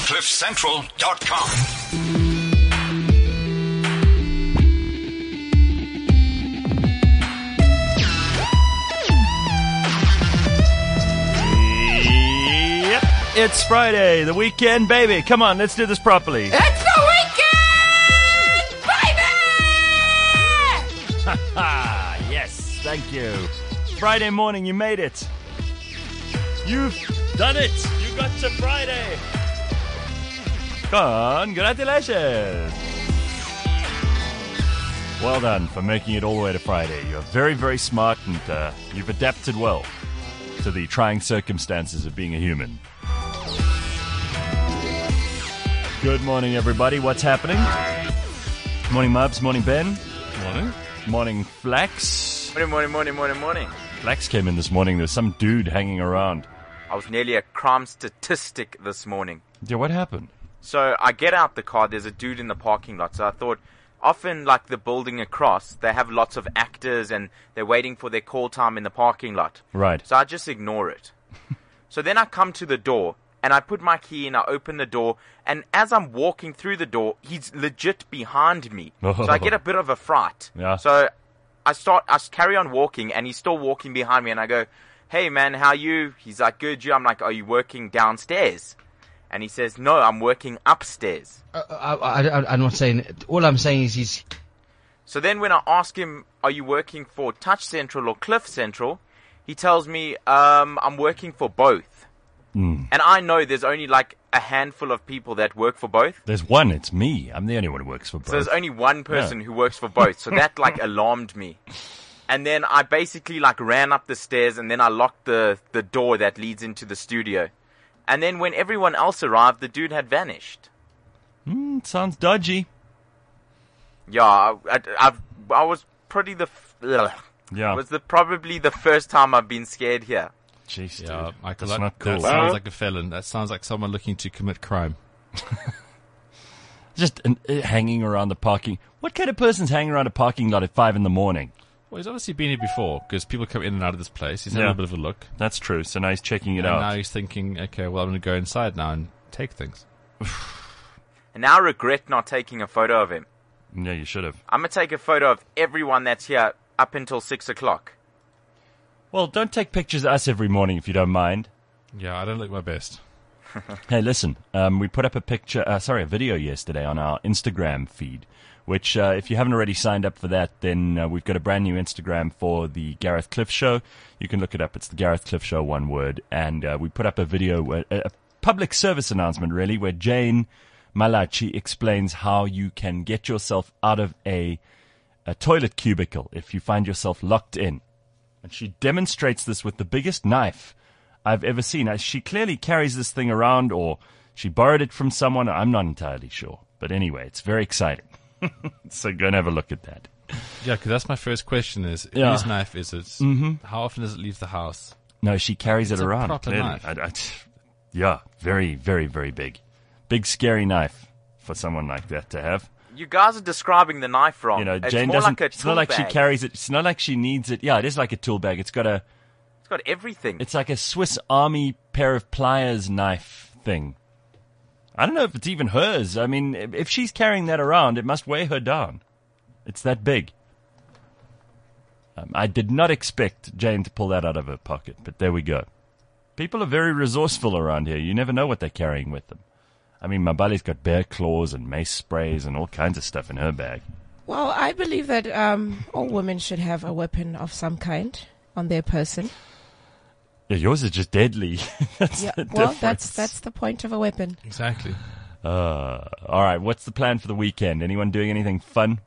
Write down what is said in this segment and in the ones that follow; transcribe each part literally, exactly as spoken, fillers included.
cliff central dot com. It's Friday, the weekend, baby. Come on, let's do this properly. It's the weekend, baby! Yes, thank you. Friday morning, you made it. You've done it. You got to Friday. Congratulations. Well done for making it all the way to Friday. You're very, very smart, and uh, you've adapted well to the trying circumstances of being a human. Good morning, everybody. What's happening? Morning, Mubs. Morning, Ben. Morning. Morning, Flax. Morning, morning, morning, morning, morning. Flax came in this morning. There was some dude hanging around. I was nearly a crime statistic this morning. Yeah, what happened? So I get out the car, there's a dude in the parking lot. So I thought, often like the building across, they have lots of actors and they're waiting for their call time in the parking lot. Right. So I just ignore it. So then I come to the door and I put my key in, I open the door, and as I'm walking through the door, he's legit behind me. Oh. So I get a bit of a fright. Yeah. So I start, I carry on walking, and he's still walking behind me, and I go, "Hey man, how you?" He's like, "Good, you." I'm like, "Are you working downstairs?" And he says, "No, I'm working upstairs." Uh, I, I, I'm not saying. All I'm saying is he's. So then when I ask him, "Are you working for Touch Central or Cliff Central?" he tells me, um, "I'm working for both." Mm. And I know there's only like a handful of people that work for both. There's one. It's me. I'm the only one who works for both. So there's only one person Yeah. who works for both. So that like alarmed me. And then I basically like ran up the stairs, and then I locked the, the door that leads into the studio. And then when everyone else arrived, the dude had vanished. Mm, sounds dodgy. Yeah, I, I, I've, I was pretty the... F- ugh. Yeah. It was the, probably the first time I've been scared here. Jeez, dude. Yeah, Michael, That's that, not cool. that sounds like a felon. That sounds like someone looking to commit crime. Just uh, hanging around the parking. What kind of person's hanging around a parking lot at five in the morning? Well, he's obviously been here before, because people come in and out of this place. He's had Yeah. a little bit of a look. That's true. So now he's checking it And out. now he's thinking, okay, well, I'm going to go inside now and take things. And now I regret not taking a photo of him. Yeah, you should have. I'm going to take a photo of everyone that's here up until six o'clock. Well, don't take pictures of us every morning if you don't mind. Yeah, I don't look my best. Hey, listen, um, we put up a picture, uh, sorry, a video yesterday on our Instagram feed, which uh, if you haven't already signed up for that, then uh, we've got a brand new Instagram for the Gareth Cliff Show. You can look it up. It's the Gareth Cliff Show, one word. And uh, we put up a video, a, a public service announcement, really, where Jane Malachi explains how you can get yourself out of a, a toilet cubicle if you find yourself locked in. And she demonstrates this with the biggest knife I've ever seen. She clearly carries this thing around, or she borrowed it from someone. I'm not entirely sure. But anyway, it's very exciting. So go and have a look at that. Yeah, because that's my first question is, Yeah. whose knife is it? Mm-hmm. How often does it leave the house? No, she carries It's it a around. proper Clearly. knife. I, I, yeah, very, very, very big. Big, scary knife for someone like that to have. You guys are describing the knife wrong. You know, it's Jane more doesn't. like a It's not like she tool bag. carries it. It's not like she needs it. Yeah, it is like a tool bag. It's got a. It's got everything. It's like a Swiss Army pair of pliers knife thing. I don't know if it's even hers. I mean, if if she's carrying that around, it must weigh her down. It's that big. Um, I did not expect Jane to pull that out of her pocket, but there we go. People are very resourceful around here. You never know what they're carrying with them. I mean, Mabali's got bear claws and mace sprays and all kinds of stuff in her bag. Well, I believe that um, all women should have a weapon of some kind on their person. Yeah, yours is just deadly. That's Yeah, the well, difference. that's that's the point of a weapon. Exactly. Uh, all right, what's the plan for the weekend? Anyone doing anything fun?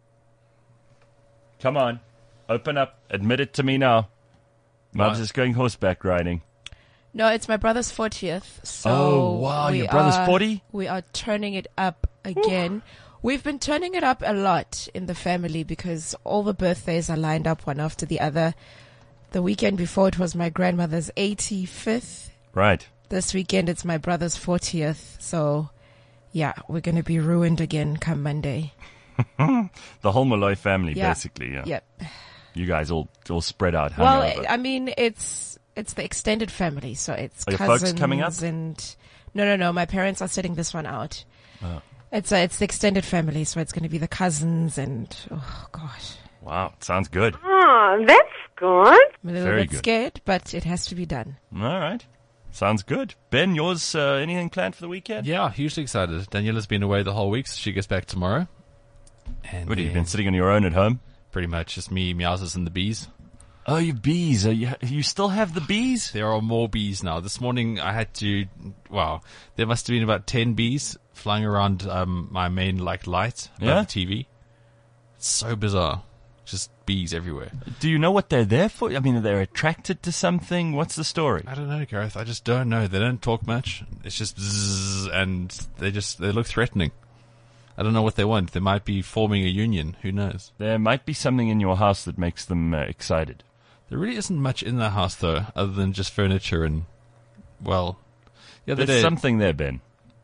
Come on, open up. Admit it to me now. Mum's What? just going horseback riding. No, it's my brother's fortieth. So Oh, wow, we your brother's are- forty? We are turning it up again. We've been turning it up a lot in the family because all the birthdays are lined up one after the other. The weekend before it was my grandmother's eighty-fifth. Right. This weekend it's my brother's fortieth. So, yeah, we're going to be ruined again come Monday. The whole Malloy family, Yeah. basically. Yeah. Yep. You guys all all spread out. Well, hungover. I mean, it's it's the extended family, so it's Are your folks cousins coming up? and No, no, no. My parents are sitting this one out. Oh. It's uh, it's the extended family, so it's going to be the cousins and oh gosh, Wow, sounds good. Oh, that's good. I'm a little Very bit good. scared, but it has to be done. All right. Sounds good. Ben, yours, uh, anything planned for the weekend? Yeah, hugely excited. Daniela's been away the whole week, so she gets back tomorrow. And What, have you then been sitting on your own at home? pretty much just me, Meowsers, and the bees. Oh, you bees. Are you, you still have the bees? There are more bees now. This morning I had to, wow, there must have been about ten bees flying around um, my main like light above Yeah? the T V. It's so bizarre. Just bees everywhere. Do you know what they're there for? I mean, are they attracted to something? What's the story? I don't know, Gareth. I just don't know. They don't talk much. It's just bzzz, and they just they look threatening. I don't know what they want. They might be forming a union. Who knows? There might be something in your house that makes them uh, excited. There really isn't much in the house though, other than just furniture and, well, the other There's day something there, Ben.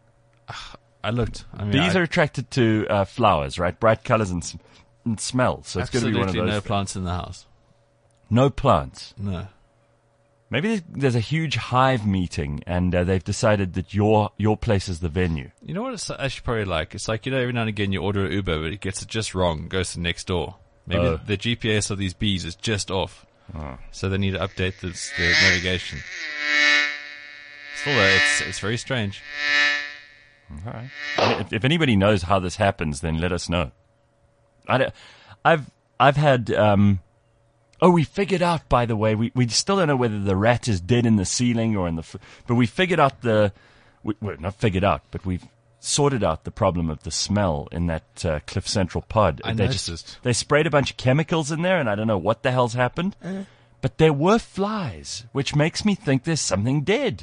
I looked. I mean, Bees I, are attracted to uh, flowers, right? Bright colors and, s- and smell. So it's going to be one of absolutely those. no things. plants in the house. No plants. No. Maybe there's, there's a huge hive meeting, and uh, they've decided that your your place is the venue. You know what it's actually probably like? It's like, you know, every now and again you order an Uber, but it gets it just wrong, goes to next door. Maybe Oh. the G P S of these bees is just off. Oh. So they need to update this, the navigation. Still though, it's, it's very strange. All right. If, if anybody knows how this happens, then let us know. I don't, I've I've had. Um, oh, we figured out. By the way, we we still don't know whether the rat is dead in the ceiling or in the. F- but we figured out the. We, well, not figured out, but we've sorted out the problem of the smell in that uh, Cliff Central pod. I they noticed. just they sprayed a bunch of chemicals in there, and I don't know what the hell's happened. But there were flies, which makes me think there's something dead.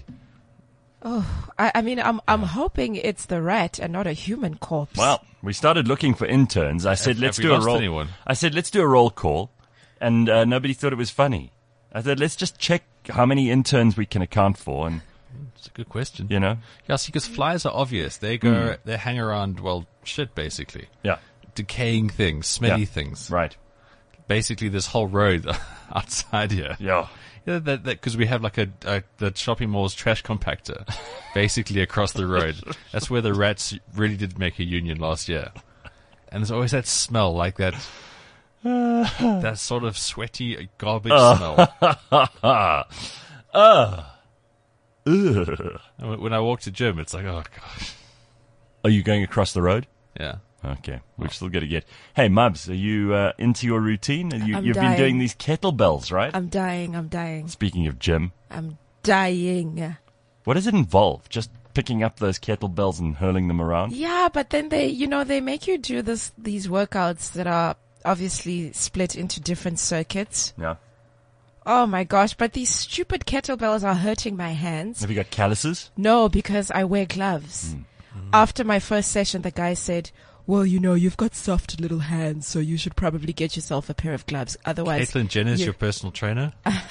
I, I mean, I'm I'm hoping it's the rat and not a human corpse. Well, we started looking for interns. I said, Have- let's have we do a lost roll. anyone? I said, let's do a roll call, and uh, nobody thought it was funny. I said, let's just check how many interns we can account for, and It's a good question. you know, Yeah, see, because flies are obvious. They go, they hang around, well, shit, basically. yeah, Decaying things, smelly Yeah. things. right, Basically, this whole road outside here. yeah. Yeah, that because we have like a, a the shopping mall's trash compactor, basically across the road. That's where the rats really did make a union last year, and there's always that smell, like that, that sort of sweaty garbage smell. Ugh. And when- when I walk to gym, it's like, oh gosh, Are you going across the road? yeah. Okay, we've still got to get. Hey, Mubs, are you uh, into your routine? Are you, I'm you've been dying. doing these kettlebells, right? I'm dying. I'm dying. Speaking of gym, I'm dying. what does it involve? Just picking up those kettlebells and hurling them around? Yeah, but then they, you know, they make you do this these workouts that are obviously split into different circuits. Yeah. Oh my gosh! But these stupid kettlebells are hurting my hands. Have you got calluses? No, because I wear gloves. Mm. After my first session, the guy said, well, you know, you've got soft little hands, so you should probably get yourself a pair of gloves. Otherwise, Caitlyn Jenner's you- your personal trainer.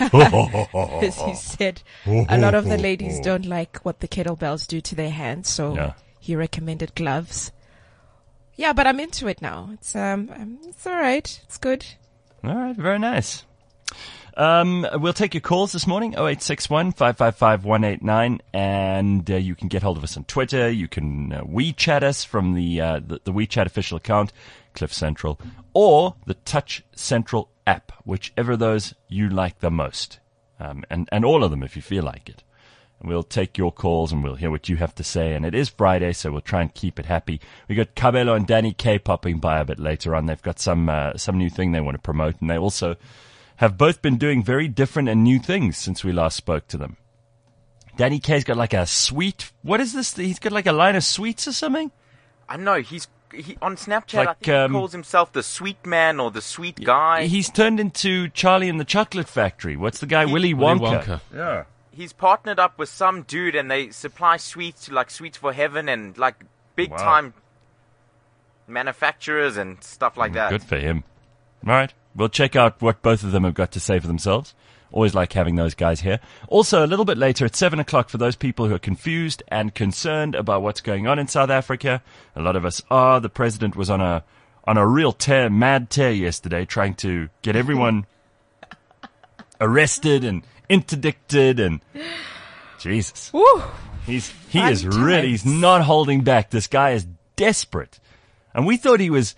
as he said, a lot of the ladies don't like what the kettlebells do to their hands, so Yeah. he recommended gloves. Yeah, but I'm into it now. It's um, um it's all right. It's good. All right, very nice. Um, we'll take your calls this morning, oh eight six one, five five five, one eight nine, and uh, you can get hold of us on Twitter. You can uh, WeChat us from the, uh, the the WeChat official account, Cliff Central, or the Touch Central app, whichever of those you like the most, um, and, and all of them if you feel like it. And we'll take your calls and we'll hear what you have to say. And it is Friday, so we'll try and keep it happy. We got Cabello and Danny K popping by a bit later on. They've got some uh, some new thing they want to promote, and they also have both been doing very different and new things since we last spoke to them. Danny K's got like a sweet. What is this? He's got like a line of sweets or something. I know he's he on Snapchat. Like, I think um, he calls himself the sweet man or the sweet guy. He's turned into Charlie and the Chocolate Factory. What's the guy? Willy Willy Wonka. Wonka. Yeah. He's partnered up with some dude, and they supply sweets to like Sweets for Heaven and like big Wow. time manufacturers and stuff like that. Good for him. All right. We'll check out what both of them have got to say for themselves. Always like having those guys here. Also, a little bit later at seven o'clock for those people who are confused and concerned about what's going on in South Africa. A lot of us are. The president was on a on a real tear, mad tear yesterday, trying to get everyone arrested and interdicted and... Jesus. Woo! He's he Fun is really he's times. not holding back. This guy is desperate, and we thought he was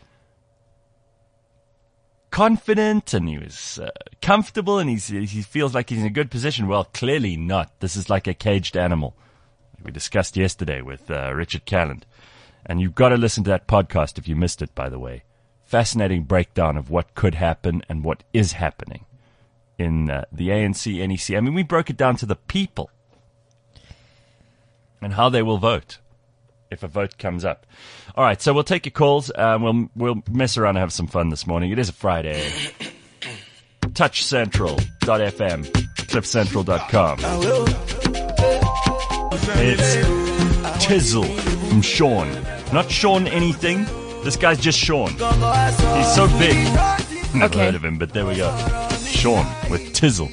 confident and he was uh, comfortable, and he's he feels like he's in a good position. Well, clearly not. This is like a caged animal. We discussed yesterday with uh, Richard Calland, and you've got to listen to that podcast if you missed it. By the way, fascinating breakdown of what could happen and what is happening in uh, the A N C, N E C. I mean, we broke it down to the people and how they will vote if a vote comes up. All right, so we'll take your calls. Uh, we'll we'll mess around and have some fun this morning. It is a Friday. touch central dot f m, cliff central dot com. It's Tizzle from Sean. Not Sean anything. This guy's just Sean. He's so big. Never Okay. heard of him, but there we go. Sean with Tizzle.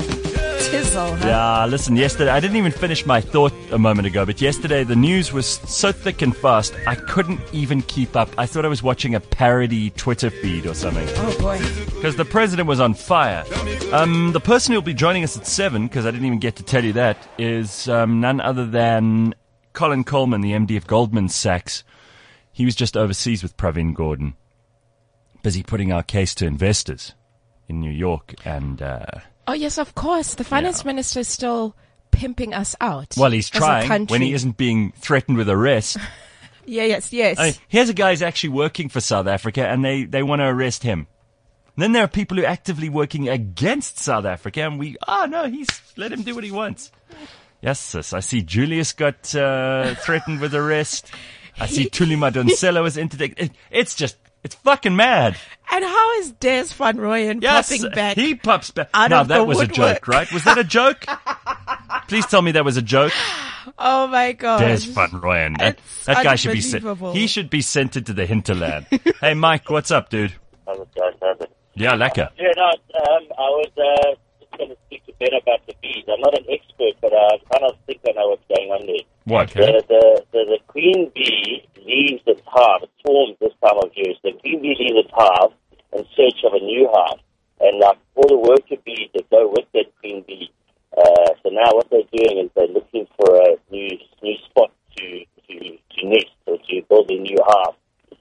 Tizzle, huh? Yeah, listen, yesterday, I didn't even finish my thought a moment ago, but yesterday the news was so thick and fast, I couldn't even keep up. I thought I was watching a parody Twitter feed or something. Oh boy. Because the president was on fire. Um, the person who'll be joining us at seven, because I didn't even get to tell you that, is um, none other than Colin Coleman, the M D of Goldman Sachs. He was just overseas with Pravin Gordhan, busy putting our case to investors in New York. And, uh, Oh yes, of course. The finance Yeah. minister is still pimping us out. well, he's as a trying when country. he isn't being threatened with arrest. Yeah, yes, yes. I mean, here's a guy who's actually working for South Africa, and they, they want to arrest him. And then there are people who are actively working against South Africa, and we, oh no, he's, let him do what he wants. Yes, sis. I see Julius got uh, threatened with arrest. I see Tuli Madonsela was interdicted. It, it's just, it's fucking mad. And how is Des Van Rooyen Yes, popping back? he pops back. out Now, of that the was a woodwork. joke, right? Was that a joke? Please tell me that was a joke. Oh my god. Des Van Rooyen. That, It's that guy should be sent. unbelievable. He should be sent into the hinterland. Hey, Mike, what's up, dude? How's it going, Herbert? Yeah, lekker. Yeah, no, um, I was uh, just going to speak to Ben about the bees. I'm not an expert, but I kind of think I know what's going on there. What? The, the, the, the queen bee leaves its hive. It swarms this time of year. So the queen bee leaves its hive in search of a new hive. And like all the worker bees that go with that queen bee. Uh, so now what they're doing is they're looking for a new new spot to, to, to nest or to build a new hive.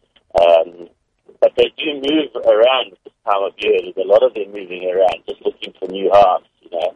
Um, but they do move around at this time of year. There's a lot of them moving around, just looking for new hives, you know.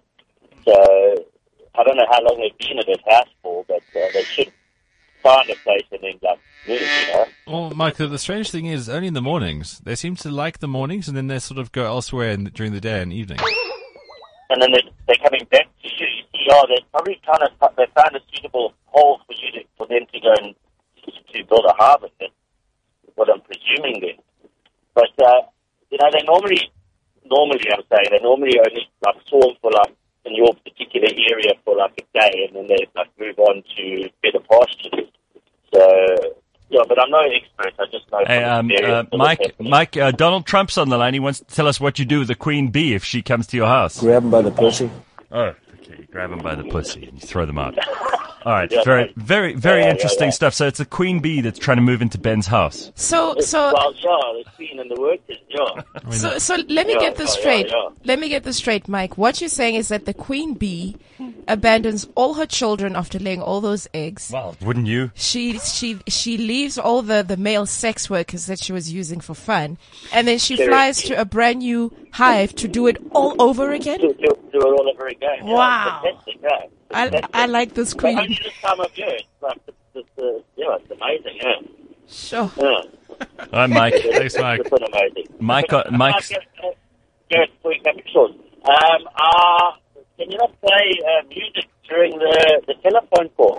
So I don't know how long they've been at this house for, but uh, they should find a place and then like move, you know. Well, Mike, the, the strange thing is, only in the mornings. They seem to like the mornings, and then they sort of go elsewhere in, during the day and evening. And then they're, they're coming back to you. You see, oh, they're probably trying to, they found a suitable hole for you to, for them to go and to build a hive in. That's what I'm presuming then. But, uh, you know, they normally, normally I'm saying, they normally only like swarm for like, in your particular area for like a day, and then they like move on to better pastures. So, yeah, but I'm no expert. I just know. Hey, from um, experience uh, what's Mike, happening. Mike, uh, Donald Trump's on the line. He wants to tell us what you do with the queen bee if she comes to your house. Grab him by the pussy. Oh, okay. You grab them by the pussy and you throw them out. All right. Yeah, Very, right. very, very Yeah, yeah, interesting yeah. stuff. So it's a queen bee that's trying to move into Ben's house. So, so, Well, yeah, the queen and the workers, yeah. so, so let me Yeah, get this yeah, straight. yeah, yeah. Let me get this straight, Mike. What you're saying is that the queen bee abandons all her children after laying all those eggs. Well, wouldn't you? She she she leaves all the, the male sex workers that she was using for fun, and then she Sure. flies to a brand new hive to do it all over again. Do, do, do it all over again. Yeah, Wow. Fantastic, yeah. I Fantastic. I like this But only queen. this time of year. It's like, it's, it's, uh, yeah, it's amazing, yeah. Sure. Yeah. All right, Mike. Thanks, Mike. It's amazing. Mike, uh, Mike's- Uh, Gareth, before you come short, um, uh, can you not play uh, music during the, the telephone call?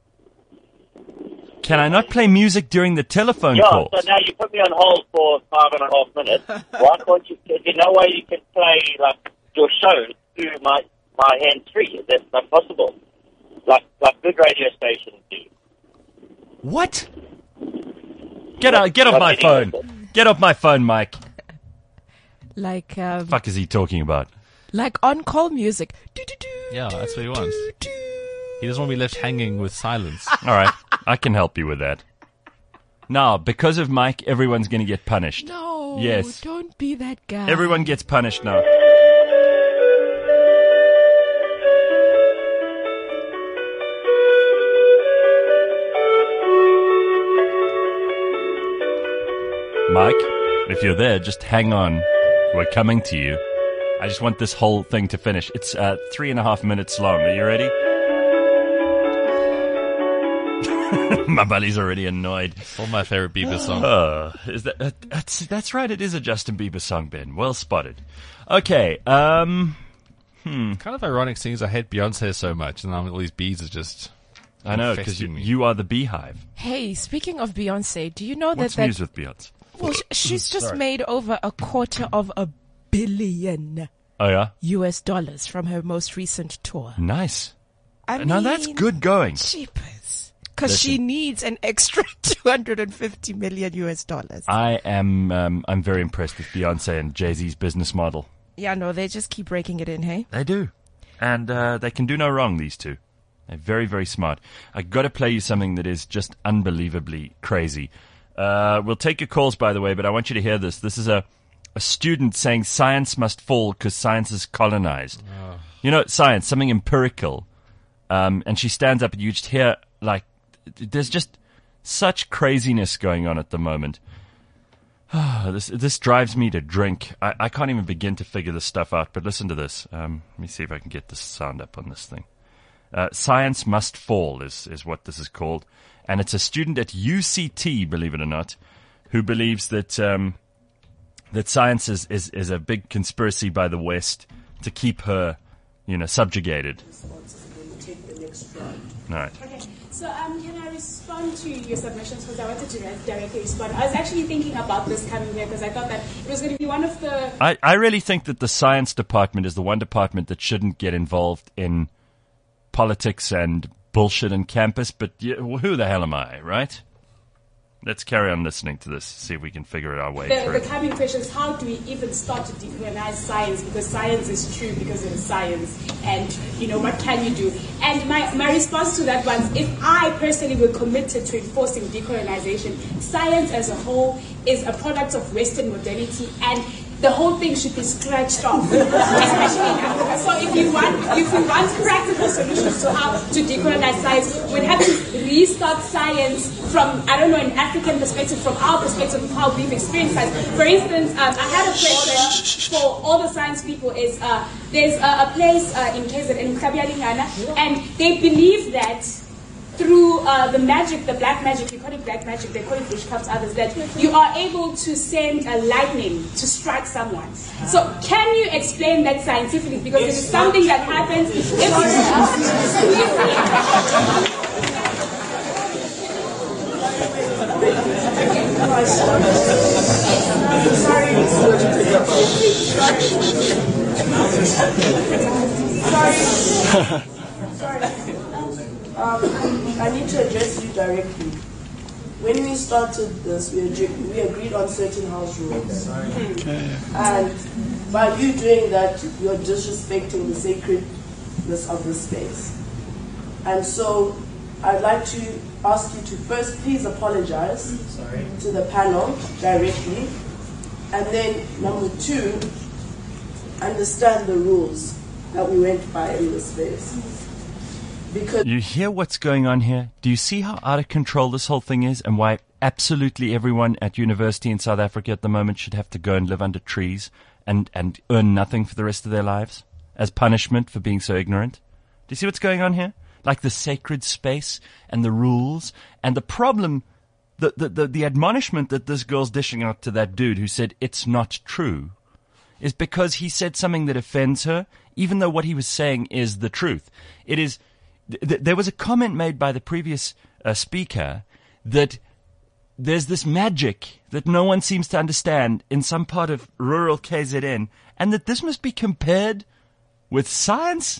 Can I not play music during the telephone Yeah, call? so now you put me on hold for five and a half minutes. Why can't you, is there no way you can play, like, your show through my, my hand-free? Is that not possible? Like, like good radio stations do. What? Get out, get off Not my any phone. of Get off my phone, Mike. Like um, Fuck is he talking about? like on call music. Do-do-do, Yeah, that's what he wants. do-do. He doesn't want to be left hanging with silence. All right, I can help you with that. Now, because of Mike, everyone's going to get punished. No, Yes. don't be that guy. Everyone gets punished now. Mike, if you're there, just hang on. We're coming to you. I just want this whole thing to finish. It's uh, three and a half minutes long. Are you ready? My buddy's already annoyed. All my favorite Bieber song. Uh, is that, uh, that's, that's right, it is a Justin Bieber song, Ben. Well spotted. Okay, um... Hmm. Kind of ironic seeing as I hate Beyonce so much, and all these bees are just... I know, because you, you are the beehive. Hey, speaking of Beyonce, do you know that... What's that news with Beyonce? Well, sh- she's just Sorry. made over a quarter of a billion Oh, yeah? U S dollars from her most recent tour. Nice. I now mean, that's good going. Cheapers. Because Listen. she needs an extra two hundred fifty million U S dollars. I am, um, I'm very impressed with Beyonce and Jay-Z's business model. Yeah, no, they just keep breaking it in, hey? They do. And uh, they can do no wrong, these two. They're very, very smart. I got to play you something that is just unbelievably crazy. Uh, we'll take your calls, by the way, but I want you to hear this. This is a, a student saying science must fall because science is colonized. Oh. You know, science, something empirical. Um, and she stands up and you just hear, like, there's just such craziness going on at the moment. this this drives me to drink. I, I can't even begin to figure this stuff out, but listen to this. Um, let me see if I can get this sound up on this thing. Uh, Science Must Fall is, is what this is called. And it's a student at U C T, believe it or not, who believes that um, that science is, is, is a big conspiracy by the West to keep her, you know, subjugated. All right. Okay. So um, can I respond to your submissions, because I wanted to directly respond. I was actually thinking about this coming here because I thought that it was going to be one of the... I, I really think that the science department is the one department that shouldn't get involved in politics and bullshit on campus, but yeah, who the hell am I, right? Let's carry on listening to this, see if we can figure our way the, through. The coming question is, how do we even start to decolonize science? Because science is true because it is science. And, you know, what can you do? And my, my response to that was, if I personally were committed to enforcing decolonization, science as a whole is a product of Western modernity, and the whole thing should be scratched off, especially in Africa. So if you want, if you want practical solutions to how to decolonize science, we'd have to restart science from, I don't know, an African perspective, from our perspective of how we've experienced science. For instance, um, I had a question for all the science people. Is uh, there's a, a place uh, in K Z N, in Kabialingana, and they believe that through uh, the magic, the black magic, we call it black magic, they call it witchcraft, others, that you are able to send a lightning to strike someone. So can you explain that scientifically? Because it is something that happens if Sorry. Sorry. Um, I need to address you directly. When we started this, we, ag- we agreed on certain house rules. Okay. And by you doing that, you're disrespecting the sacredness of the space. And so I'd like to ask you to first please apologize Sorry. to the panel directly. And then, number two, understand the rules that we went by in this space. Because you hear what's going on here? Do you see how out of control this whole thing is, and why absolutely everyone at university in South Africa at the moment should have to go and live under trees and, and earn nothing for the rest of their lives as punishment for being so ignorant? Do you see what's going on here? Like the sacred space and the rules and the problem, the, the, the, the admonishment that this girl's dishing out to that dude who said it's not true is because he said something that offends her, even though what he was saying is the truth. It is... Th- there was a comment made by the previous uh, speaker that there's this magic that no one seems to understand in some part of rural K Z N, and that this must be compared with science?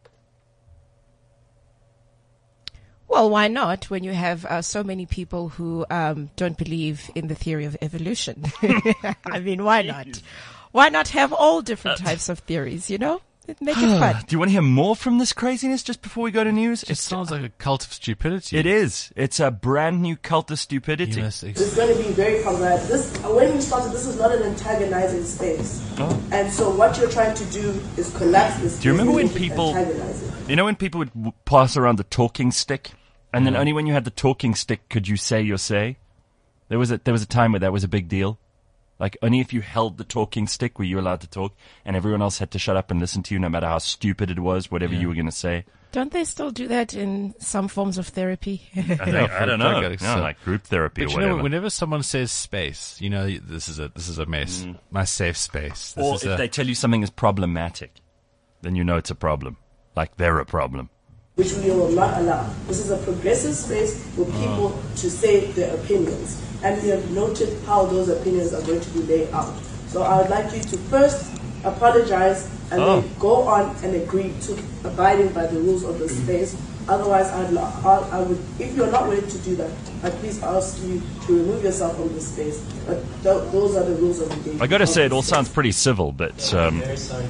Well, why not when you have uh, so many people who um, don't believe in the theory of evolution? I mean, why not? Why not have all different types of theories, you know? Make it fun. Do you want to hear more from this craziness just before we go to news? It sounds like a cult of stupidity. It is. It's a brand new cult of stupidity. It's going to be very problematic. This, when we started, this is not an antagonizing space. Oh. And so what you're trying to do is collapse this space. Do you remember when and people, antagonize it. you know when people would w- pass around the talking stick? And then only when you had the talking stick could you say your say? There was a there was a time where that was a big deal. Like, only if you held the talking stick were you allowed to talk, and everyone else had to shut up and listen to you, no matter how stupid it was, whatever Yeah. you were going to say. Don't they still do that in some forms of therapy? I, think, Yeah, I for don't know. drug No, addicts, so- like group therapy But or you know, whatever. whenever someone says space, you know, this is a this is a mess. My safe space. This or is if a, they tell you something is problematic, then you know it's a problem. Like they're a problem. which we will not allow. This is a progressive space for people to say their opinions. And we have noted how those opinions are going to be laid out. So I would like you to first apologize and Oh. then go on and agree to abiding by the rules of the space. Otherwise, I'd, lo- I I would, if you're not willing to do that, I'd please ask you to remove yourself from the space. But th- those are the rules of engagement. I got to of say, it the all space. sounds pretty civil, but um,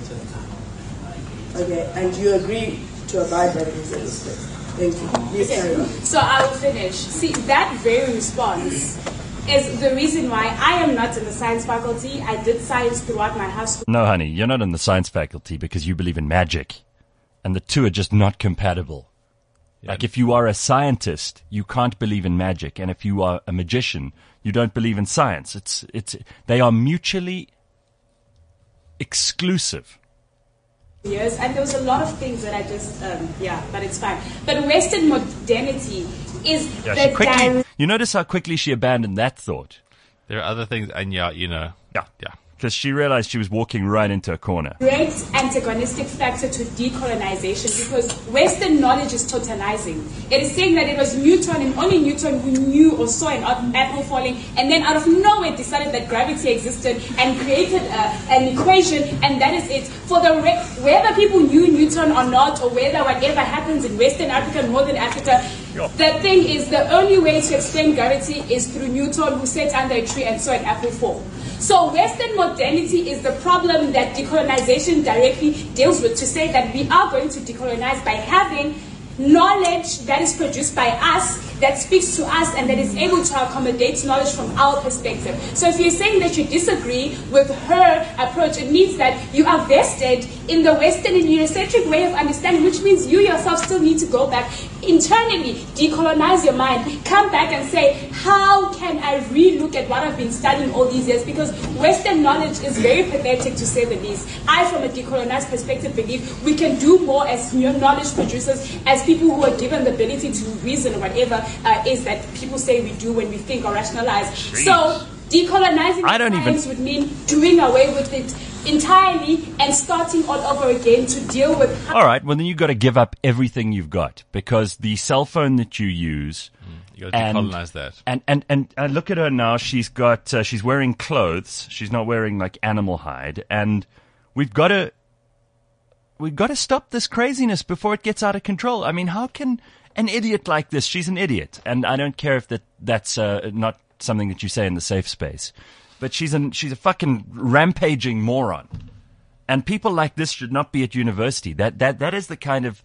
Okay, and you agree to abide by the rules of the space. Thank you. Please carry on. So I will finish. See, that very response is the reason why I am not in the science faculty. I did science throughout my high school. no, honey, you're not in the science faculty because you believe in magic, and the two are just not compatible. Like, if you are a scientist, you can't believe in magic, and if you are a magician, you don't believe in science. It's it's they are mutually exclusive. Years, and there was a lot of things that I just, um, yeah, but it's fine. But Western modernity is Yeah, the she quickly. direct. You notice how quickly she abandoned that thought. there are other things, and yeah, you know, Yeah, yeah. because she realized she was walking right into a corner. great antagonistic factor to decolonization because Western knowledge is totalizing. It is saying that it was Newton and only Newton who knew or saw an ap- apple falling and then out of nowhere decided that gravity existed and created uh, an equation, and that is it. For the re- whether people knew Newton or not, or whether whatever happens in Western Africa, Northern Africa, the thing is the only way to explain gravity is through Newton, who sat under a tree and saw an apple fall. So Western modernity is the problem that decolonization directly deals with, to say that we are going to decolonize by having knowledge that is produced by us, that speaks to us, and that is able to accommodate knowledge from our perspective. So if you're saying that you disagree with her approach, it means that you are vested in the Western and Eurocentric way of understanding, which means you yourself still need to go back internally, decolonize your mind, come back and say, how can I re-look at what I've been studying all these years? Because Western knowledge is very pathetic, to say the least. I, from a decolonized perspective, believe we can do more as new knowledge producers, as people who are given the ability to reason, or whatever uh, is that people say we do when we think or rationalize. So decolonizing I don't science even- would mean doing away with it entirely and starting all over again to deal with. All right, well then you've got to give up everything you've got, because the cell phone that you use. You got to And- decolonize that. And and and uh, look at her now. She's got uh, she's wearing clothes. She's not wearing like animal hide. And we've got to we've got to stop this craziness before it gets out of control. I mean, how can an idiot like this? She's an idiot, and I don't care if that that's uh, not something that you say in the safe space. But she's an she's a fucking rampaging moron. And people like this should not be at university. That that that is the kind of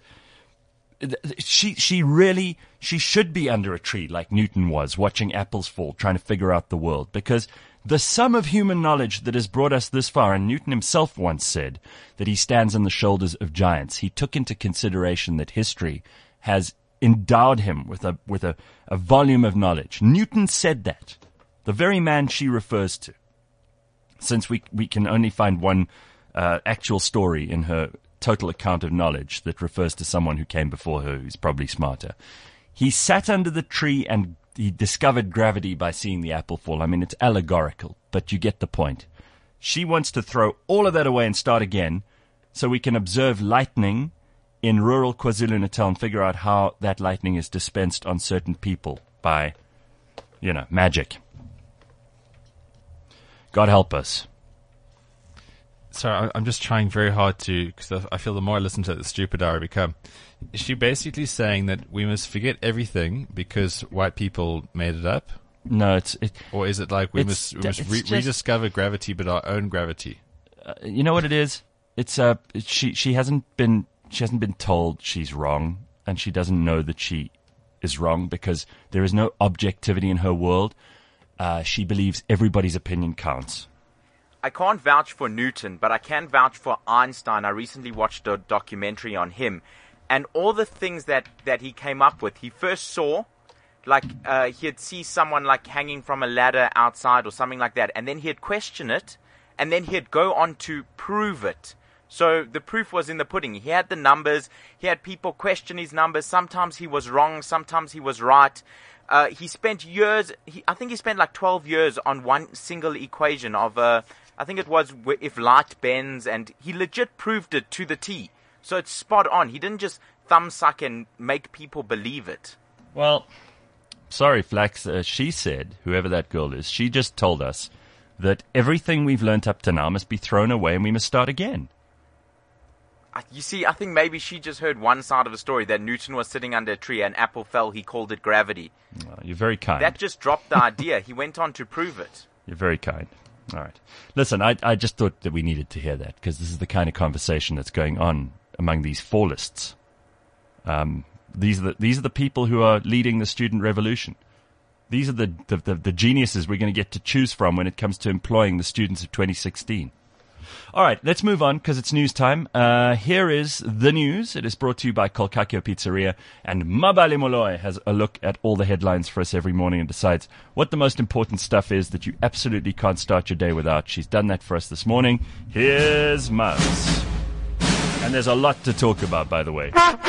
she she really she should be under a tree like Newton was, watching apples fall, trying to figure out the world, because the sum of human knowledge that has brought us this far, and Newton himself once said that he stands on the shoulders of giants. He took into consideration that history has endowed him with a with a, a volume of knowledge. Newton said that. The very man she refers to. Since we we can only find one uh, actual story in her total account of knowledge that refers to someone who came before her who's probably smarter. He sat under the tree and he discovered gravity by seeing the apple fall. I mean, it's allegorical, but you get the point. She wants to throw all of that away and start again so we can observe lightning in rural KwaZulu-Natal and figure out how that lightning is dispensed on certain people by, you know, magic. God help us. So I- I'm just trying very hard to, because I feel the more I listen to it, the stupider I become. Is she basically saying that we must forget everything because white people made it up? No, it's it, Or is it like we It's- must, we must it's re- just- rediscover gravity, but our own gravity? uh, you know what it is? It's uh she she hasn't been she hasn't been told she's wrong, and she doesn't know that she is wrong because there is no objectivity in her world. Uh, she believes everybody's opinion counts. I can't vouch for Newton, but I can vouch for Einstein. I recently watched a documentary on him, and all the things that, that he came up with, he first saw, like uh, he'd see someone like hanging from a ladder outside or something like that, and then he'd question it, and then he'd go on to prove it. So the proof was in the pudding. He had the numbers. He had people question his numbers. Sometimes he was wrong. Sometimes he was right. Uh, he spent years. He, I think he spent like twelve years on one single equation of, uh, I think it was w- if light bends, and he legit proved it to the T. So it's spot on. He didn't just thumbsuck and make people believe it. Well, sorry, Flax. Uh, she said, whoever that girl is, she just told us that everything we've learnt up to now must be thrown away and we must start again. You see, I think maybe she just heard one side of the story, that Newton was sitting under a tree and apple fell, he called it gravity. Oh, you're very kind. That just dropped the idea. He went on to prove it. You're very kind. All right. Listen, I, I just thought that we needed to hear that, because this is the kind of conversation that's going on among these fallists. Um, these are the, these are the people who are leading the student revolution. These are the, the, the, the geniuses we're going to get to choose from when it comes to employing the students of twenty sixteen. All right, let's move on because it's news time. Uh, here is the news. It is brought to you by Kolkakio Pizzeria, and Mabali Molloy has a look at all the headlines for us every morning and decides what the most important stuff is that you absolutely can't start your day without. She's done that for us this morning. Here's Mubs. And there's a lot to talk about, by the way.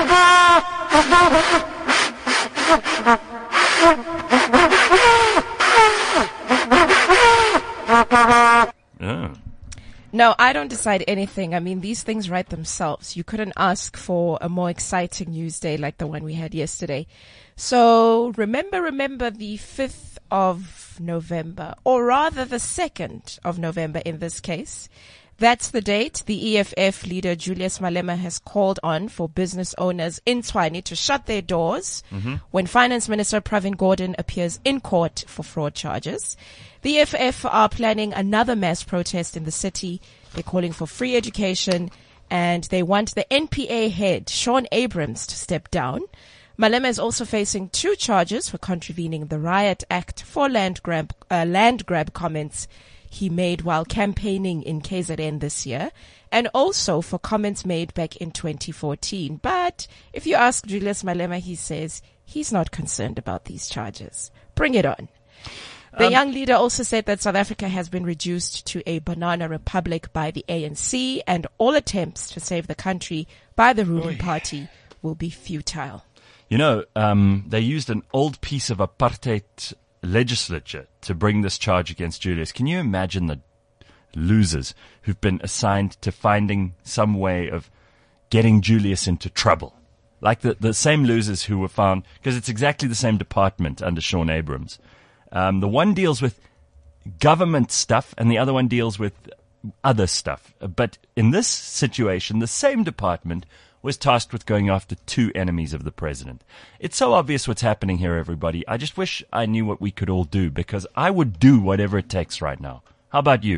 Oh. No, I don't decide anything. I mean, these things write themselves. You couldn't ask for a more exciting news day like the one we had yesterday. So remember, remember the fifth of November, or rather the second of November in this case. That's the date the E F F leader Julius Malema has called on for business owners in Tshwane to shut their doors mm-hmm. when Finance Minister Pravin Gordhan appears in court for fraud charges. The E F F are planning another mass protest in the city. They're calling for free education, and they want the N P A head, Shaun Abrahams, to step down. Malema is also facing two charges for contravening the Riot Act for land grab, uh, land grab comments he made while campaigning in K Z N this year, and also for comments made back in twenty fourteen. But if you ask Julius Malema, he says he's not concerned about these charges. Bring it on. The um, young leader also said that South Africa has been reduced to a banana republic by the A N C, and all attempts to save the country by the ruling party will be futile. You know, um, they used an old piece of apartheid legislature to bring this charge against Julius. Can you imagine the losers who've been assigned to finding some way of getting Julius into trouble? Like the, the same losers who were found, because it's exactly the same department under Shaun Abrahams. Um, the one deals with government stuff and the other one deals with other stuff. But in this situation, the same department was tasked with going after two enemies of the president. It's so obvious what's happening here, everybody. I just wish I knew what we could all do, because I would do whatever it takes right now. How about you?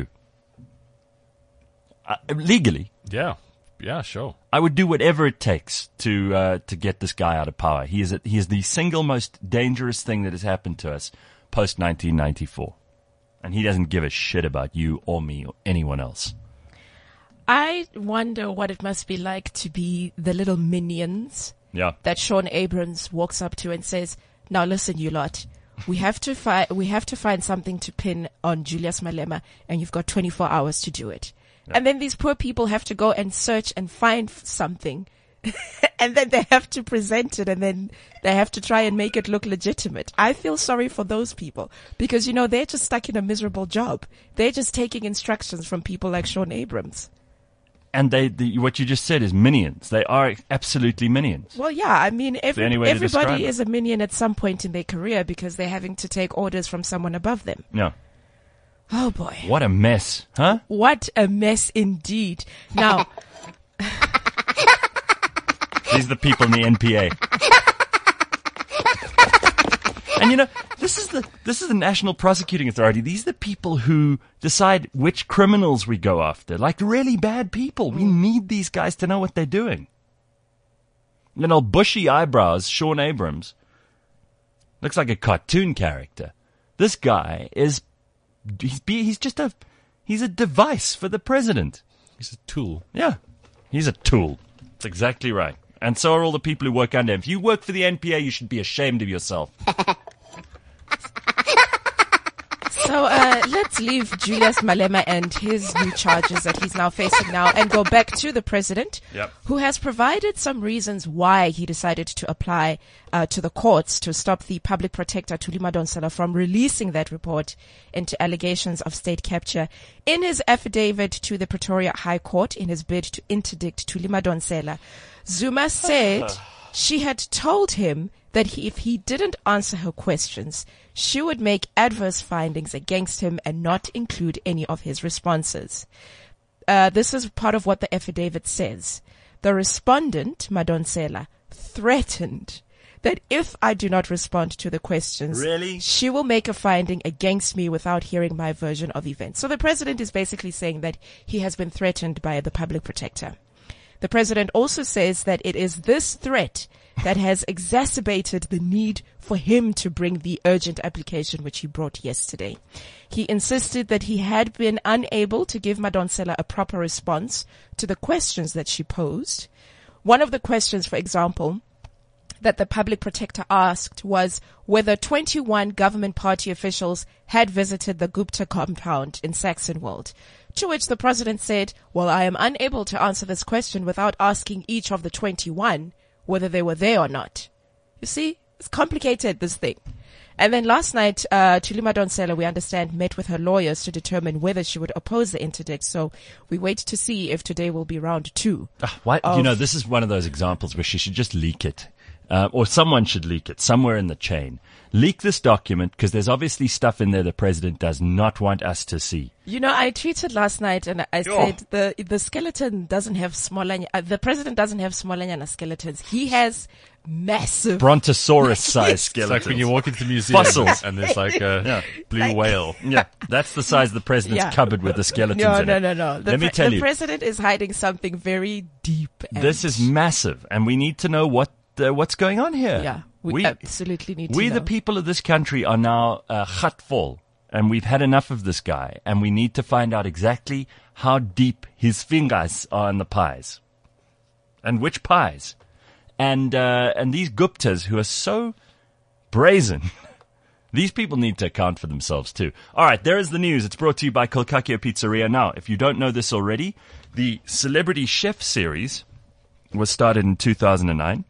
Uh, legally. Yeah. Yeah, sure. I would do whatever it takes to uh, to get this guy out of power. He is a, he is the single most dangerous thing that has happened to us post nineteen ninety-four. And he doesn't give a shit about you or me or anyone else. I wonder what it must be like to be the little minions yeah. that Shaun Abrahams walks up to and says, "Now listen, you lot, we have to find we have to find something to pin on Julius Malema, and you've got twenty-four hours to do it." Yeah. And then these poor people have to go and search and find something, and then they have to present it, and then they have to try and make it look legitimate. I feel sorry for those people because, you know, they're just stuck in a miserable job. They're just taking instructions from people like Shaun Abrahams. And they, the, what you just said is minions. They are absolutely minions. Well, yeah, I mean, every, everybody is a minion at some point in their career because they're having to take orders from someone above them. Yeah. Oh, boy. What a mess, huh? What a mess indeed. Now... These are the people in the N P A. And you know, this is the this is the National Prosecuting Authority. These are the people who decide which criminals we go after. Like really bad people. We need these guys to know what they're doing. You know, bushy eyebrows, Shaun Abrahams. Looks like a cartoon character. This guy is he's he's just a he's a device for the president. He's a tool. Yeah. He's a tool. That's exactly right. And so are all the people who work under him. If you work for the N P A, you should be ashamed of yourself. let's leave Julius Malema and his new charges that he's now facing now and go back to the president, Yep. who has provided some reasons why he decided to apply uh, to the courts to stop the public protector Thuli Madonsela from releasing that report into allegations of state capture. In his affidavit to the Pretoria High Court in his bid to interdict Thuli Madonsela, Zuma said she had told him that he, if he didn't answer her questions, she would make adverse findings against him and not include any of his responses. Uh, this is part of what the affidavit says. The respondent, Madonsela, threatened that if I do not respond to the questions, Really? she will make a finding against me without hearing my version of events. So the president is basically saying that he has been threatened by the public protector. The president also says that it is this threat that has exacerbated the need for him to bring the urgent application which he brought yesterday. He insisted that he had been unable to give Madonsela a proper response to the questions that she posed. One of the questions, for example, that the public protector asked was whether twenty-one government party officials had visited the Gupta compound in Saxonwold. To which the president said, well, I am unable to answer this question without asking each of the twenty-one whether they were there or not. You see, it's complicated, this thing. And then last night, uh, Thuli Madonsela, we understand, met with her lawyers to determine whether she would oppose the interdict. So we wait to see if today will be round two. Ah, why, you know, this is one of those examples where she should just leak it. Uh, or someone should leak it somewhere in the chain. Leak this document because there's obviously stuff in there the president does not want us to see. You know, I tweeted last night and I said the the skeleton doesn't have smaller, uh, the president doesn't have smaller skeletons. He has massive Brontosaurus-sized skeletons. It's like when you walk into the museum Fossils. and there's like a Yeah. blue Like- whale. Yeah, that's the size of the president's Yeah. cupboard with the skeletons No, in no, it. no, no. The Let me pre- tell the you, president is hiding something very deep. And this is massive, and we need to know what uh, what's going on here. Yeah, we, absolutely need to We, know. the people of this country, are now uh, full, and we've had enough of this guy, and we need to find out exactly how deep his fingers are in the pies, and which pies, and uh, and these Guptas who are so brazen. These people need to account for themselves too. All right, there is the news. It's brought to you by Kolkakio Pizzeria. Now, if you don't know this already, the Celebrity Chef series was started in two thousand nine.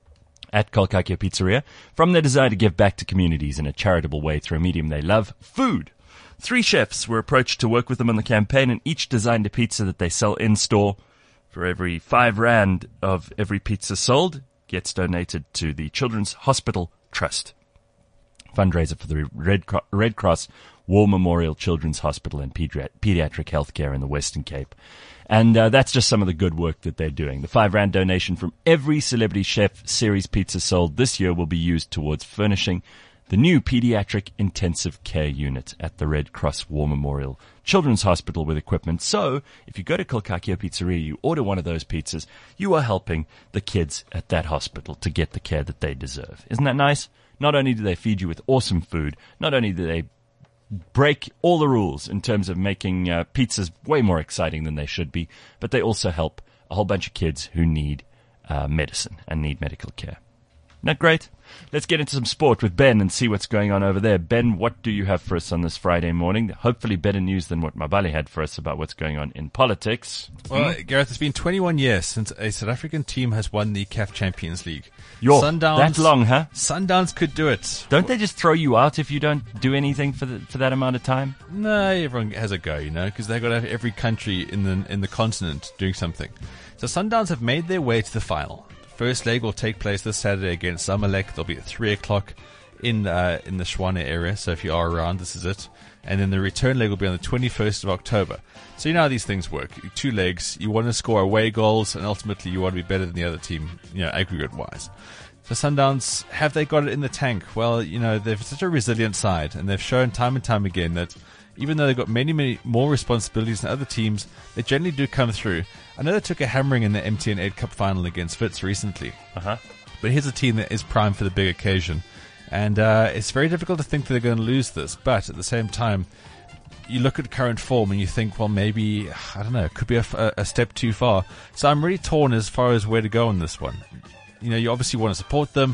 At Kolkakio Pizzeria, from their desire to give back to communities in a charitable way through a medium they love, food. Three chefs were approached to work with them on the campaign, and each designed a pizza that they sell in-store. For every five rand of every pizza sold gets donated to the Children's Hospital Trust, fundraiser for the Red, Cro- Red Cross War Memorial Children's Hospital and Pedi- Pediatric Healthcare in the Western Cape. And uh, that's just some of the good work that they're doing. The five rand donation from every Celebrity Chef series pizza sold this year will be used towards furnishing the new pediatric intensive care unit at the Red Cross War Memorial Children's Hospital with equipment. So if you go to Kolkakio Pizzeria, you order one of those pizzas, you are helping the kids at that hospital to get the care that they deserve. Isn't that nice? Not only do they feed you with awesome food, not only do they break all the rules in terms of making uh, pizzas way more exciting than they should be, but they also help a whole bunch of kids who need uh, medicine and need medical care. Isn't that great? Let's get into some sport with Ben and see what's going on over there. Ben, what do you have for us on this Friday morning? Hopefully better news than what Mabali had for us about what's going on in politics. Well, Gareth, it's been twenty-one years since a South African team has won the C A F Champions League. Yo, Sundowns, that long, huh? Sundowns could do it. Don't they just throw you out if you don't do anything for the, for that amount of time? No, everyone has a go, you know, because they've got to have every country in the in the continent doing something. So Sundowns have made their way to the final. First leg will take place this Saturday against Zamalek. They'll be at three o'clock in uh, in the Shwane area, so if you are around, this is it. And then the return leg will be on the twenty-first of October. So you know how these things work. Two legs, you want to score away goals, and ultimately you want to be better than the other team, you know, aggregate-wise. So Sundowns, have they got it in the tank? Well, you know, they're such a resilient side, and they've shown time and time again that even though they've got many, many more responsibilities than other teams, they generally do come through. I know they took a hammering in the M T N eight Cup final against Wits recently. Uh-huh. But here's a team that is primed for the big occasion. And uh, it's very difficult to think that they're going to lose this. But at the same time, you look at current form and you think, well, maybe, I don't know, it could be a, a step too far. So I'm really torn as far as where to go on this one. You know, you obviously want to support them.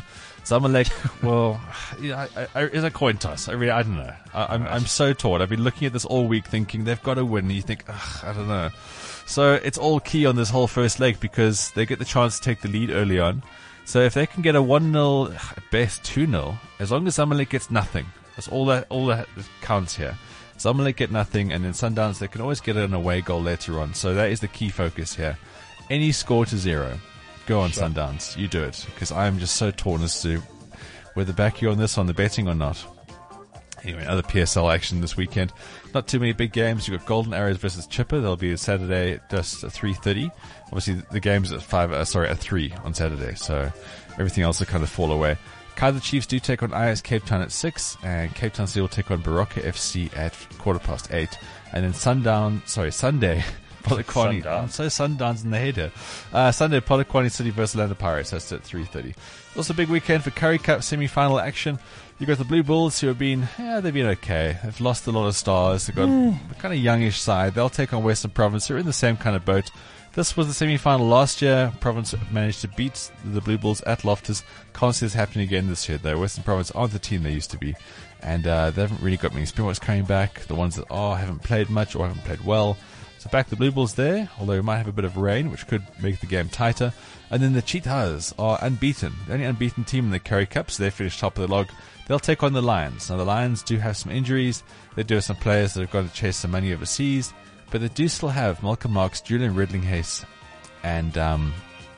Zamalek, well, yeah, I, I, it's a coin toss. I really, I don't know. I, I'm, I'm so torn. I've been looking at this all week thinking they've got to win. And you think, ugh, I don't know. So it's all key on this whole first leg because they get the chance to take the lead early on. So if they can get a one nil, at best two nil, as long as Zamalek gets nothing, that's all that, all that counts here. Zamalek get nothing, and then Sundowns, they can always get an away goal later on. So that is the key focus here. Any score to zero. Go on, sure. Sundowns. You do it. Because I'm just so torn as to whether back you on this on the betting or not. Anyway, other P S L action this weekend. Not too many big games. You've got Golden Arrows versus Chipper. That'll be Saturday just at three thirty. Obviously, the game's at five. Uh, sorry, at three on Saturday. So everything else will kind of fall away. Kaizer Chiefs do take on I S Cape Town at six, and Cape Town City will take on Baroka F C at quarter past eight. And then Sundown, sorry, Sunday, Polokwane. I'm so Sundowns in the head here. Uh, Sunday, Polokwane City versus Orlando Pirates. That's at three thirty. Also a big weekend for Currie Cup semi-final action. You got the Blue Bulls, who have been, yeah, they've been okay. They've lost a lot of stars. They've got mm. a kind of youngish side. They'll take on Western Province. They're in the same kind of boat. This was the semi-final last year. Province managed to beat the Blue Bulls at Loftus. Can't see this happening again this year, though. Western Province aren't the team they used to be. And uh, they haven't really got many Springboks coming back. The ones that are haven't played much or haven't played well. So back the Blue Bulls there, although we might have a bit of rain, which could make the game tighter. And then the Cheetahs are unbeaten. The only unbeaten team in the Currie Cup, so they finished top of the log. They'll take on the Lions. Now, the Lions do have some injuries. They do have some players that have got to chase some money overseas. But they do still have Malcolm Marx, Julian Redlinghase, and um,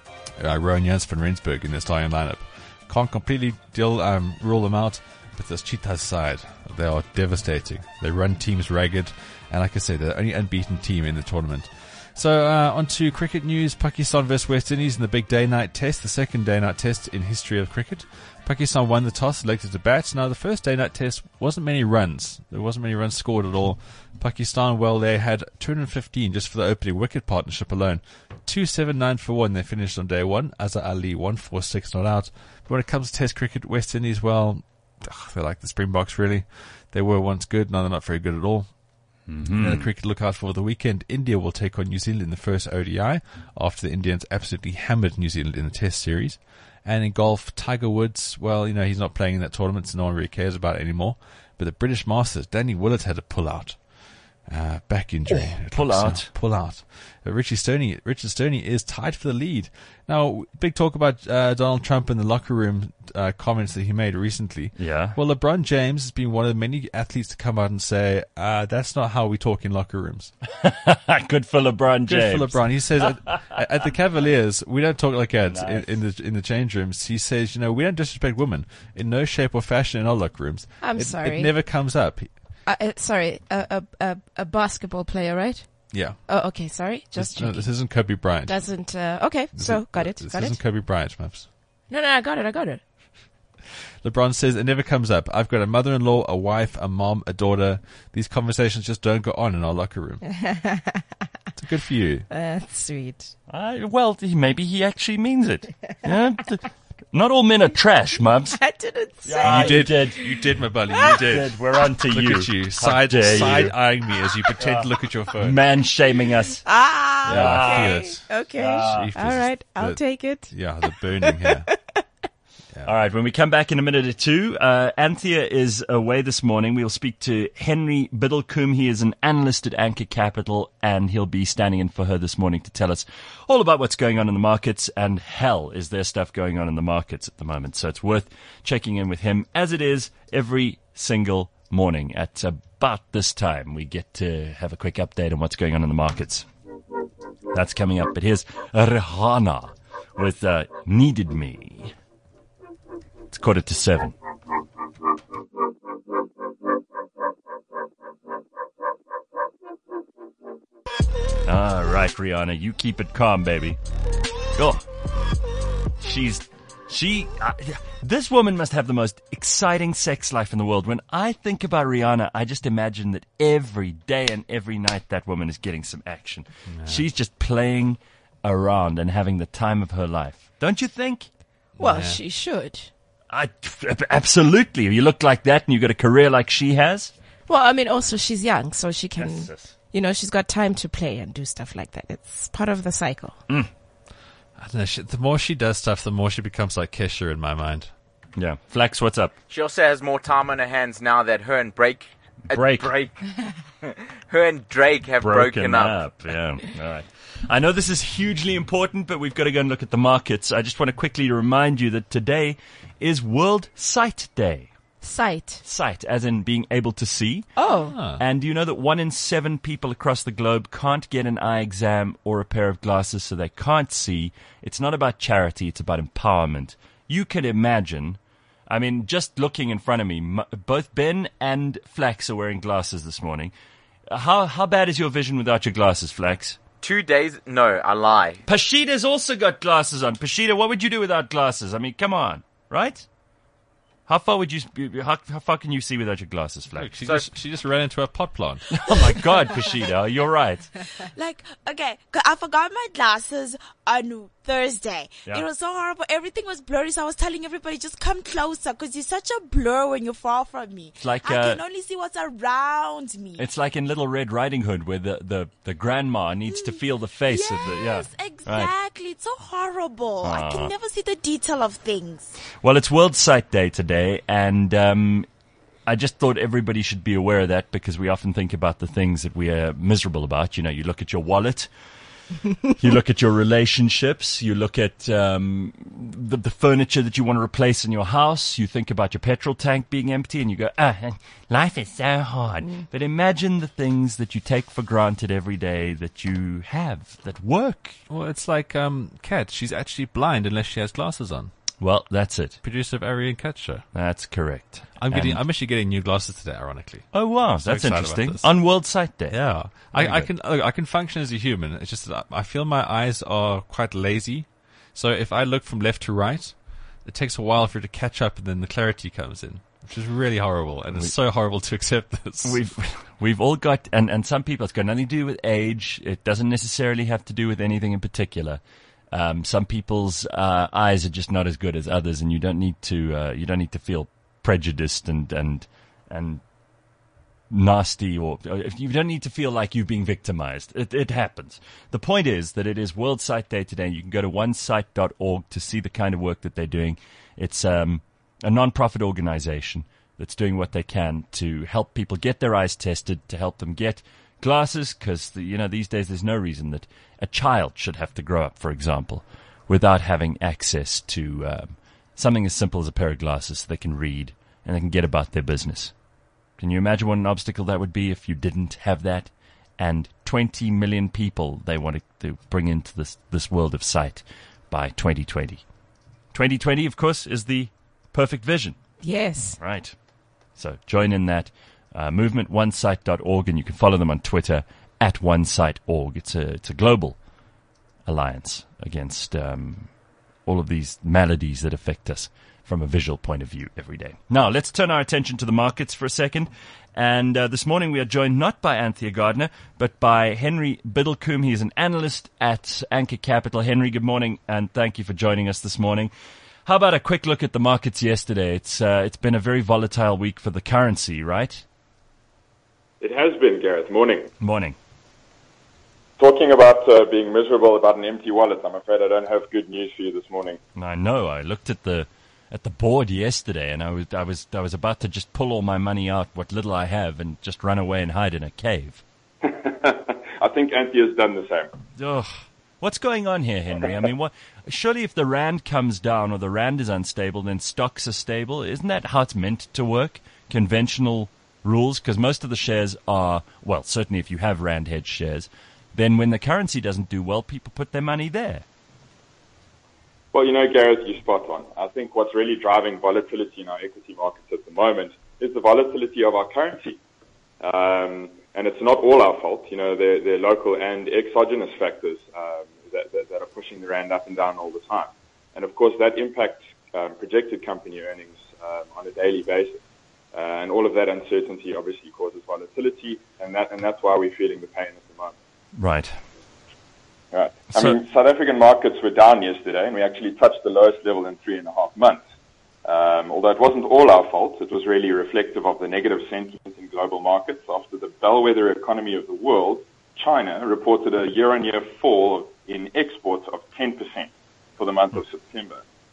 uh, Rowan Jans van Rensburg in their starting lineup. Can't completely deal, um, rule them out, but this Cheetahs side, they are devastating. They run teams ragged, and like I said, they're the only unbeaten team in the tournament. So uh, on to cricket news. Pakistan versus West Indies in the big day-night test, the second day-night test in history of cricket. Pakistan won the toss, elected to bat. Now, the first day-night test wasn't many runs. There wasn't many runs scored at all. Pakistan, well, they had two hundred fifteen just for the opening wicket partnership alone. two seventy-nine for one, they finished on day one. Azhar Ali, one forty-six not out. But when it comes to test cricket, West Indies, well, ugh, they're like the Springboks, really. They were once good, now they're not very good at all. Mm-hmm. And the cricket look out for the weekend. India will take on New Zealand in the first O D I after the Indians absolutely hammered New Zealand in the test series. And in golf, Tiger Woods, well, you know, he's not playing in that tournament, so no one really cares about it anymore. But the British Masters, Danny Willett had to pull out. Uh, back injury. Oh, pull out. So, pull out. Uh, Richie Stoney, Richard Stoney is tied for the lead. Now, big talk about uh, Donald Trump in the locker room uh, comments that he made recently. Yeah. Well, LeBron James has been one of the many athletes to come out and say, uh, that's not how we talk in locker rooms. Good for LeBron James. Good for LeBron. He says, at, at the Cavaliers, we don't talk like that Nice. in, in the in the change rooms. He says, you know, we don't disrespect women in no shape or fashion in our locker rooms. I'm it, sorry. It never comes up. Uh, uh, sorry, a, a a a basketball player, right? Yeah. Oh, okay. Sorry, just this, no, checking. this isn't Kobe Bryant. Doesn't. Uh, okay, This so is- got it. This Got isn't it. Kobe Bryant, Maps. No, no, I got it. I got it. LeBron says it never comes up. I've got a mother-in-law, a wife, a mom, a daughter. These conversations just don't go on in our locker room. It's good for you. That's sweet. Uh, well, he, maybe he actually means it. Yeah? Th- Not all men are trash, Mubs. I didn't say. Ah, you did. you did. You did, my buddy. You did. Good, we're on to Look you. at you. How Side, dare you. side eyeing me as you pretend to look at your phone. Man shaming us. Ah, Yeah, I okay. feel it. Okay. Jeepers, All right, I'll the- take it. Yeah, the burning here. All right, when we come back in a minute or two, uh, Anthea is away this morning. We'll speak to Henry Biddlecombe. He is an analyst at Anchor Capital, and he'll be standing in for her this morning to tell us all about what's going on in the markets. And hell, is there stuff going on in the markets at the moment. So it's worth checking in with him, as it is every single morning at about this time. We get to have a quick update on what's going on in the markets. That's coming up. But here's Rihanna with uh, Needed Me. It's quarter to seven. All right, Rihanna, you keep it calm, baby. Oh, she's, she, uh, this woman must have the most exciting sex life in the world. When I think about Rihanna, I just imagine that every day and every night that woman is getting some action. Yeah. She's just playing around and having the time of her life. Don't you think? Well, Yeah. she should. I, absolutely. You look like that and you've got a career like she has. Well, I mean, also she's young, so she can, Yes, yes. you know, she's got time to play and do stuff like that. It's part of the cycle. I don't know. She, the more she does stuff, the more she becomes like Kesha in my mind. Yeah. Flax, what's up? She also has more time on her hands now that her and Drake, uh, Break. Drake, her and Drake have broken, Broken up. up. Yeah. All right. I know this is hugely important, but we've got to go and look at the markets. I just want to quickly remind you that today is World Sight Day. Sight. Sight, as in being able to see. Oh. Ah. And do you know that one in seven people across the globe can't get an eye exam or a pair of glasses, so they can't see? It's not about charity, it's about empowerment. You can imagine, I mean, just looking in front of me, m- both Ben and Flax are wearing glasses this morning. How how bad is your vision without your glasses, Flax? Two days? No, I lie. Pashita's also got glasses on. Pashita, what would you do without glasses? I mean, come on, right? How far would you? How, how far can you see without your glasses, Flax? Look, she So- just she just ran into a pot plant. Oh my God, Pashita, you're right. Like, okay, 'cause I forgot my glasses on Thursday. Yeah. It was so horrible. Everything was blurry, so I was telling everybody, just come closer, because you're such a blur when you're far from me. It's like, I uh, can only see what's around me. It's like in Little Red Riding Hood, where the, the, the grandma needs to feel the face yes, of the yeah. exactly. Right. It's so horrible. I Ah. can never see the detail of things. Well, it's World Sight Day today, and um, I just thought everybody should be aware of that, because we often think about the things that we are miserable about. You know, you look at your wallet, you look at your relationships, you look at um, the, the furniture that you want to replace in your house, you think about your petrol tank being empty, and you go, ah, life is so hard. But imagine the things that you take for granted every day that you have, that work. Well, it's like um, Kat. She's actually blind unless she has glasses on. Well, that's it. Producer of Ari and Kat show. That's correct. I'm getting. And- I'm actually getting new glasses today. Ironically. Oh wow, So that's excited about interesting. this. On World Sight Day. Yeah, Very I, I good. can look, I can function as a human. It's just that I feel my eyes are quite lazy. So if I look from left to right, it takes a while for it to catch up, and then the clarity comes in, which is really horrible. And it's so horrible to accept this. We've we've all got, and, and some people, it's got nothing to do with age. It doesn't necessarily have to do with anything in particular. Um, some people's uh, eyes are just not as good as others, and you don't need to uh, you don't need to feel prejudiced and and and nasty, or if you don't need to feel like you're being victimized. It, it happens. The point is that it is World Sight Day today. You can go to one sight dot org to see the kind of work that they're doing. It's um, a non-profit organization that's doing what they can to help people get their eyes tested, to help them get glasses, because the, you know these days there's no reason that a child should have to grow up, for example, without having access to um, something as simple as a pair of glasses so they can read and they can get about their business. Can you imagine what an obstacle that would be if you didn't have that? And twenty million people they want to bring into this this world of sight by twenty twenty. twenty twenty, of course, is the perfect vision. Yes. Right. So join in that uh, movement, one sight dot org, and you can follow them on Twitter at one sight dot org. It's a it's a global alliance against um, all of these maladies that affect us from a visual point of view every day. Now, let's turn our attention to the markets for a second. And uh, this morning we are joined not by Anthea Gardner, but by Henry Biddlecombe. He's an analyst at Anchor Capital. Henry, good morning, and thank you for joining us this morning. How about a quick look at the markets yesterday? It's uh, it's been a very volatile week for the currency, right? It has been, Gareth. Morning. Morning. Talking about uh, being miserable about an empty wallet, I'm afraid I don't have good news for you this morning. I know. I looked at the at the board yesterday, and I was I was I was about to just pull all my money out, what little I have, and just run away and hide in a cave. I think Anthea's done the same. Ugh. What's going on here, Henry? I mean, what? Surely if the rand comes down or the rand is unstable, then stocks are stable. Isn't that how it's meant to work? Conventional rules? Because most of the shares are, well, certainly if you have rand hedge shares, then when the currency doesn't do well, people put their money there. Well, you know, Gareth, you're spot on. I think what's really driving volatility in our equity markets at the moment is the volatility of our currency. Um, and it's not all our fault. You know, there, there are local and exogenous factors um, that, that, that are pushing the rand up and down all the time. And, of course, that impacts um, projected company earnings um, on a daily basis. Uh, and all of that uncertainty obviously causes volatility, and that and that's why we're feeling the pain at the moment. Right. Right. I So- mean, South African markets were down yesterday, and we actually touched the lowest level in three and a half months. Um, although it wasn't all our fault, it was really reflective of the negative sentiment in global markets after the bellwether economy of the world, China, reported a year-on-year fall in exports of ten percent for the month of September, which was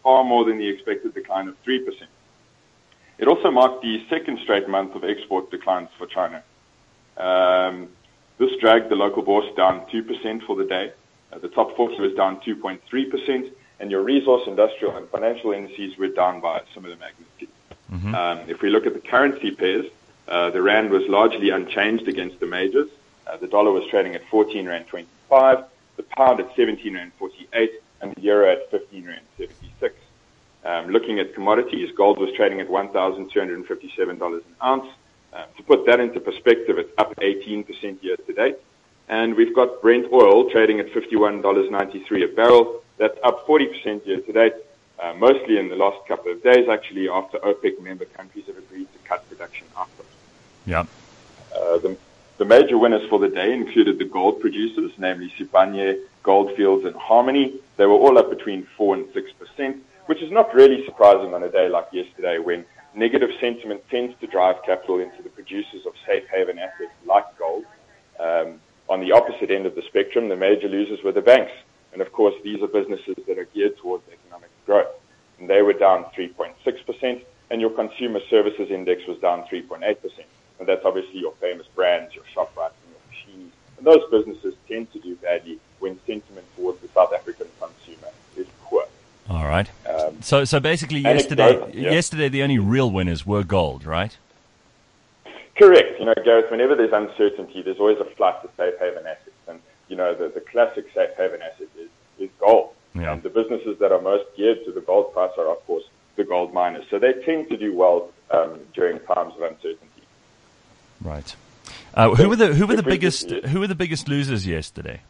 far more than the expected decline of three percent. It also marked the second straight month of export declines for China. Um, this dragged the local bourse down two percent for the day. Uh, the top forty was down two point three percent, and your resource, industrial, and financial indices were down by a similar magnitude. Mm-hmm. Um, if we look at the currency pairs, uh, the rand was largely unchanged against the majors. Uh, the dollar was trading at fourteen rand twenty-five, the pound at seventeen rand forty-eight, and the euro at fifteen rand seventy-six. Um, looking at commodities, gold was trading at one thousand two hundred fifty-seven dollars an ounce. Uh, to put that into perspective, it's up eighteen percent year to date. And we've got Brent oil trading at fifty-one dollars and ninety-three cents a barrel. That's up forty percent year to date, uh, mostly in the last couple of days, actually, after OPEC member countries have agreed to cut production output. Yeah. Uh, the, the major winners for the day included the gold producers, namely Sibanye, Goldfields, and Harmony. They were all up between four and six percent, which is not really surprising on a day like yesterday when negative sentiment tends to drive capital into the producers of safe haven assets like gold. Um, on the opposite end of the spectrum, the major losers were the banks. And of course, these are businesses that are geared towards economic growth. And they were down three point six percent, and your consumer services index was down three point eight percent. And that's obviously your famous brands, your ShopRite and your machines. And those businesses tend to do badly when sentiment towards the South African consumer is poor. All right. Um, so, so basically, yesterday, anecdote, yeah. yesterday the only real winners were gold, right? Correct. You know, Gareth, whenever there's uncertainty, there's always a flight to safe haven assets. And, you know, the, the classic safe haven asset is, is gold. Yeah. And the businesses that are most geared to the gold price are, of course, the gold miners. So they tend to do well um, during times of uncertainty. Right. Uh, who were the who were the If we biggest just- who were the biggest losers yesterday?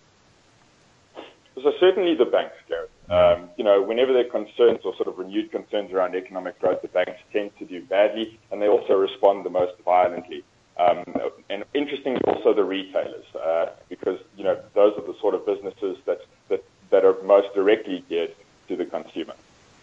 So certainly the banks, Gareth. Um, you know, whenever there are concerns or sort of renewed concerns around economic growth, the banks tend to do badly, and they also respond the most violently. Um, and interestingly, also the retailers, uh, because you know those are the sort of businesses that, that that are most directly geared to the consumer.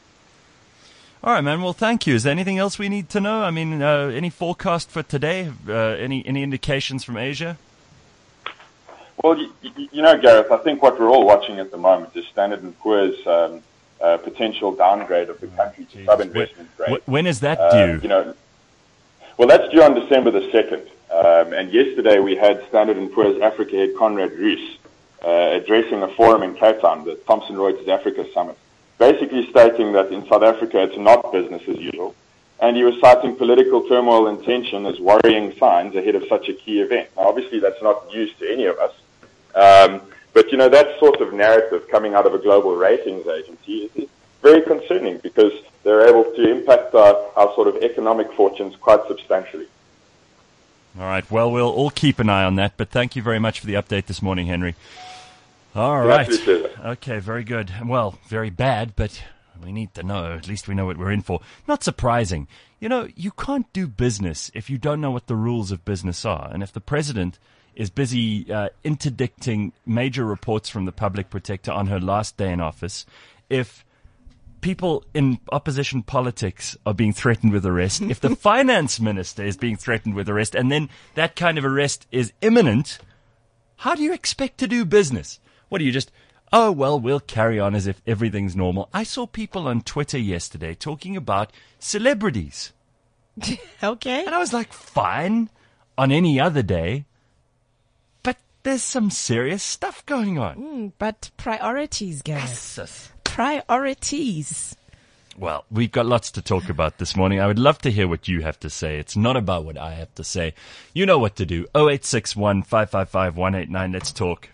All right, man. Well, thank you. Is there anything else we need to know? I mean, uh, any forecast for today? Uh, any any indications from Asia? Well, you, you know, Gareth, I think what we're all watching at the moment is Standard and Poor's um, uh, potential downgrade of the country to sub-investment grade. When is that Uh, due? You know, well, that's due on December the second. Um, and yesterday we had Standard and Poor's Africa head Conrad Roos uh, addressing a forum in Cape Town, the Thomson Reuters Africa Summit, basically stating that in South Africa it's not business as usual. And he was citing political turmoil and tension as worrying signs ahead of such a key event. Now, obviously, that's not news to any of us. Um, but, you know, that sort of narrative coming out of a global ratings agency is, is very concerning because they're able to impact our, our sort of economic fortunes quite substantially. All right. Well, we'll all keep an eye on that. But thank you very much for the update this morning, Henry. All Yeah, right. absolutely. Okay. Very good. Well, very bad, but we need to know. At least we know what we're in for. Not surprising. You know, you can't do business if you don't know what the rules of business are. And if the president is busy uh, interdicting major reports from the public protector on her last day in office, if people in opposition politics are being threatened with arrest, if the finance minister is being threatened with arrest, and then that kind of arrest is imminent, how do you expect to do business? What do you just, oh, well, we'll carry on as if everything's normal? I saw people on Twitter yesterday talking about celebrities. Okay. And I was like, fine, on any other day, but there's some serious stuff going on. Mm, but priorities, guys. Yes. Priorities. Well, we've got lots to talk about this morning. I would love to hear what you have to say. It's not about what I have to say. You know what to do. oh eight six one, five five five, one eight nine. Let's talk.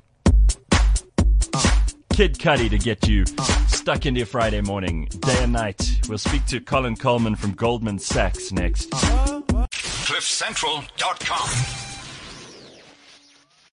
Kid Cudi to get you stuck into your Friday morning, day and night. We'll speak to Colin Coleman from Goldman Sachs next. cliff central dot com